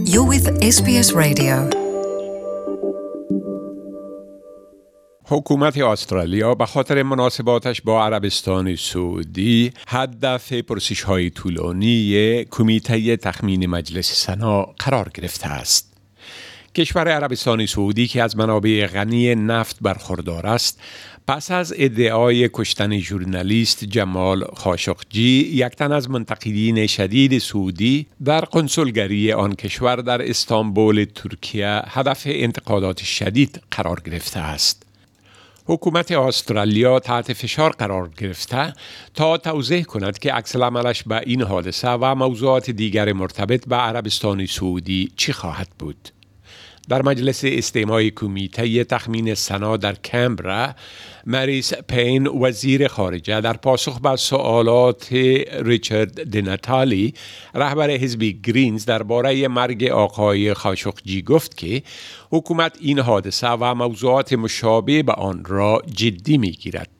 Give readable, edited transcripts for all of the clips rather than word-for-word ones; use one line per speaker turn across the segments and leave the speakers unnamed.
You're with SBS Radio.
حکومت استرالیا به خاطر مناسباتش با عربستان سعودی هدف پرسش‌های طولانی کمیته تخمین مجلس سنا قرار گرفته است. کشور عربستان سعودی که از منابع غنی نفت برخوردار است، پس از ادعای کشتن ژورنالیست جمال خاشقجی، یک تن از منتقدین شدید سعودی در کنسولگری آن کشور در استانبول ترکیه هدف انتقادات شدید قرار گرفته است. حکومت استرالیا تحت فشار قرار گرفته تا توضیح کند که عکس العملش به این حادثه و موضوعات دیگر مرتبط به عربستان سعودی چی خواهد بود. در مجلس استماعی کمیته تخمین سنا در کمبرا، مریس پین وزیر خارجه در پاسخ به سوالات ریچارد دناتالی رهبر حزب گرینز درباره مرگ آقای خاشقجی گفت که حکومت این حادثه و موضوعات مشابه به آن را جدی می‌گیرد.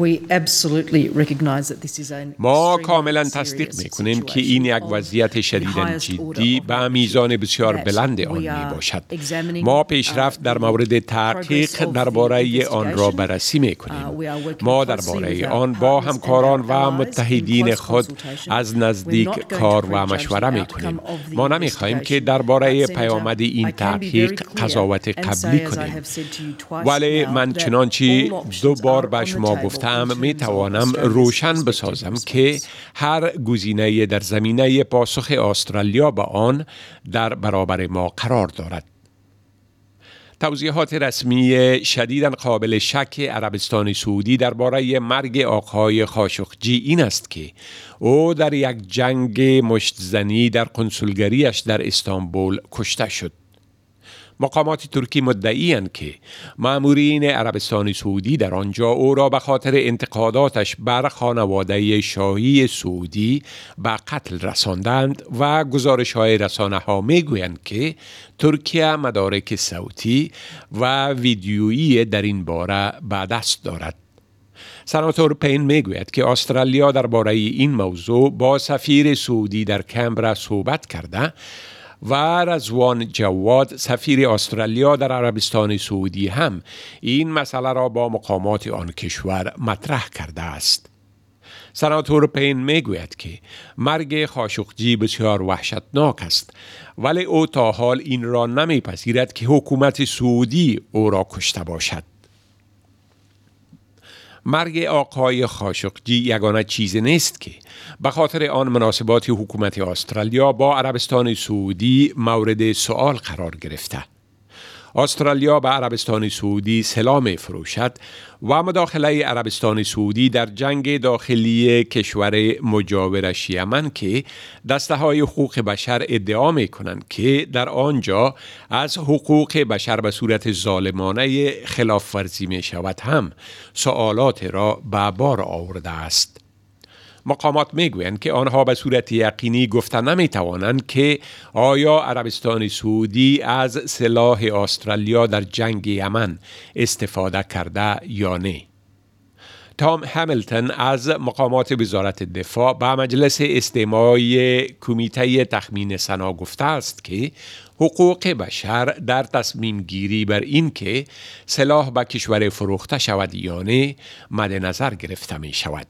ما کاملا تصدیق می‌کنیم که این یک وضعیت شدیداً جدی به میزان بسیار بلند آن میباشد. ما پیشرفت در مورد تحقیق درباره آن را بررسی می‌کنیم. ما درباره آن با همکاران و متحدین خود از نزدیک کار و مشوره می‌کنیم. ما نمی‌خواهیم که درباره پیامد این تحقیق قضاوت قبلی کنیم. ولی من چنانچه دو بار به شما گفتم می توانم روشن بسازم که هر گزینه در زمینه پاسخ استرالیا به آن در برابر ما قرار دارد. توضیحات رسمی شدیداً قابل شک عربستان سعودی درباره مرگ آقای خاشقجی این است که او در یک جنگ مشت‌زنی در کنسولگریش در استانبول کشته شد. مقامات ترکی مدعی‌اند که مامورین عربستان سعودی در آنجا او را به خاطر انتقاداتش بر خانواده شاهی سعودی به قتل رساندند و گزارش‌های رسانه‌ها می‌گویند که ترکیه مدارک صوتی و ویدیویی در این باره به دست دارد. سناتور پین میگوید که استرالیا درباره این موضوع با سفیر سعودی در کمبرا صحبت کرده و رضوان جواد سفیر استرالیا در عربستان سعودی هم این مسئله را با مقامات آن کشور مطرح کرده است. سناتور پین میگوید که مرگ خاشقجی بسیار وحشتناک است، ولی او تا حال این را نمیپذیرد که حکومت سعودی او را کشته باشد. مرگ آقای خاشقجی یگانه چیز نیست که به خاطر آن مناسبات حکومت استرالیا با عربستان سعودی مورد سؤال قرار گرفته. استرالیا به عربستان سعودی سلاح می‌فروشد و مداخله عربستان سعودی در جنگ داخلی کشور مجاورش یمن که دسته‌های حقوق بشر ادعا می‌کنند که در آنجا از حقوق بشر به صورت ظالمانه خلاف ورزی می‌شود هم سوالات را به بار آورده است. مقامات میگویند که آنها به صورت یقینی گفته نمیتوانند که آیا عربستان سعودی از سلاح استرالیا در جنگ یمن استفاده کرده یا نه. تام همیلتون از مقامات وزارت دفاع به مجلس استماعی کمیته تخمین سنا گفته است که حقوق بشر در تصمیم گیری بر این که سلاح به کشور فروخته شود یا نه مد نظر گرفته می شود.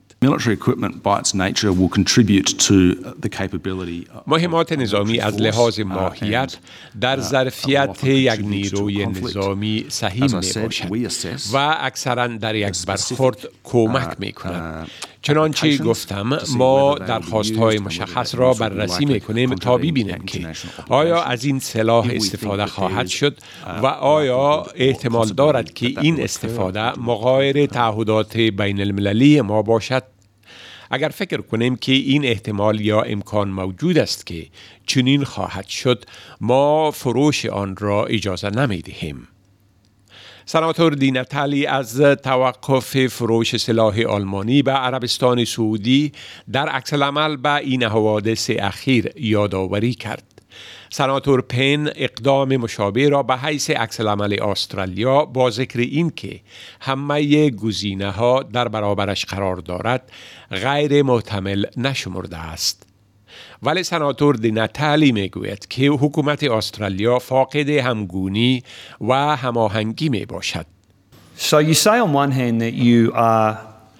مهمات نظامی از لحاظ ماهیت در ظرفیت یک نیروی نظامی سهیم می باشد و اکثراً در یک برخورد کمک می کند. چنانچه گفتم ما درخواست‌های مشخص را بررسی می‌کنیم تا ببینیم که آیا از این سلاح استفاده خواهد شد و آیا احتمال دارد که این استفاده مغایر تعهدات بین المللی ما باشد. اگر فکر کنیم که این احتمال یا امکان موجود است که چنین خواهد شد، ما فروش آن را اجازه نمی‌دهیم. سناتور دیناتالی از توقف فروش سلاح آلمانی به عربستان سعودی در عکس العمل به این حوادث اخیر یادآوری کرد. سناتور پین اقدام مشابه را به حیث عکس العمل استرالیا با ذکر این که همه گزینه‌ها در برابرش قرار دارد غیر محتمل نشمرده است. ولی سناتور دی ناتالی میگوید که حکومت استرالیا فاقد همگونی و هماهنگی می باشد.
So you say on one hand that you are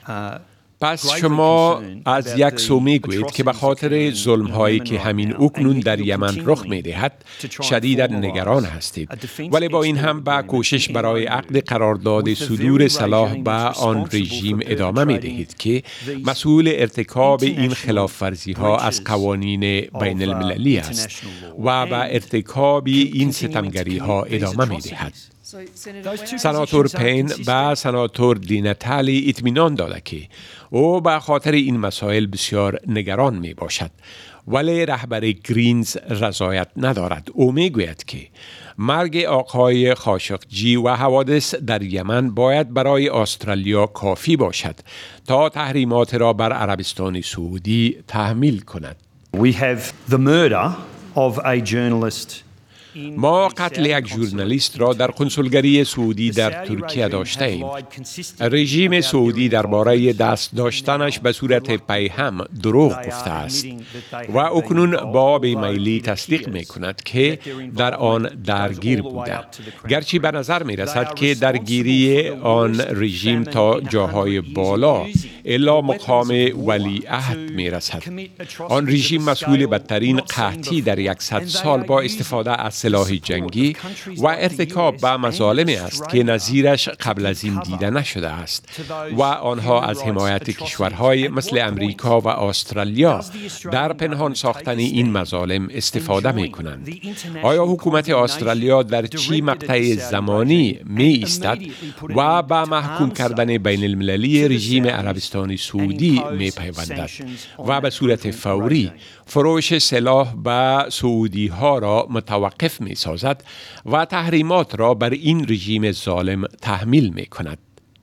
پس شما از یک سو میگویید که به خاطر ظلم‌هایی که همین اکنون در یمن رخ می‌دهد شدیداً نگران هستید، ولی با این هم به کوشش برای عقد قرارداد صدور سلاح به آن رژیم ادامه می‌دهید که مسئول ارتکاب این خلاف‌ورزی‌ها از قوانین بین المللی است و به ارتکاب این ستمگری‌ها ادامه می‌دهد. سناتور پین به سناتور دی ناتالی اطمینان داده که او به خاطر این مسائل بسیار نگران می باشد، ولی رهبر گرینز رضایت ندارد. او می گوید که مرگ آقای خاشقجی و حوادث در یمن باید برای استرالیا کافی باشد تا تحریمات را بر عربستان سعودی تحمیل کند.
We have the murder of a journalist.
ما قتل یک ژورنالیست را در کنسولگری سعودی در ترکیه داشته ایم. رژیم سعودی درباره دست داشتنش به صورت پیهم دروغ گفته است و اکنون با بیمیلی تصدیق می کند که در آن درگیر بوده، گرچه به نظر می رسد که درگیری آن رژیم تا جاهای بالا الا مقام ولیعهد می رسد. آن رژیم مسئول بدترین قحطی در 100 سال با استفاده از سلاح جنگی و ارتکاب به مظالمی است که نظیرش قبل از این دیده نشده است و آنها از حمایت کشورهای مثل امریکا و استرالیا در پنهان ساختن این مظالم استفاده می کنند. آیا حکومت استرالیا در چه مقطع زمانی می ایستد و به محکوم کردن بین المللی رژیم عربستان سعودی می پیوندد و به صورت فوری فروش سلاح به سعودی ها را متوقف می سازد و تحریمات را بر این رژیم ظالم تحمیل می کند؟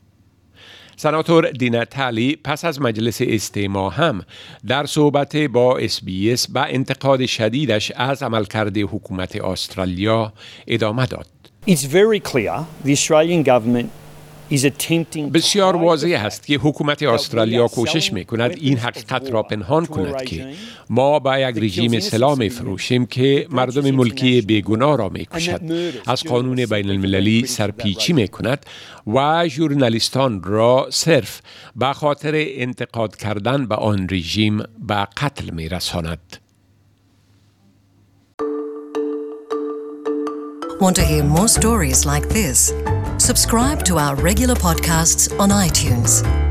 سناتور دی ناتالی پس از مجلس استماع هم در صحبت با SBS به انتقاد شدیدش از عملکرد حکومت استرالیا ادامه داد.
It's very clear the Australian government
بسیار واضح است که حکومت استرالیا کوشش می کند این حقیقت را پنهان کند که ما با یک رژیم سلاح می فروشیم که مردم ملکی بیگناه را می کشد، از قانون بین المللی سرپیچی می کند و ژورنالیستان را صرف به خاطر انتقاد کردن به آن رژیم به قتل می رساند.
Want to hear more stories like this? Subscribe to our regular podcasts on iTunes.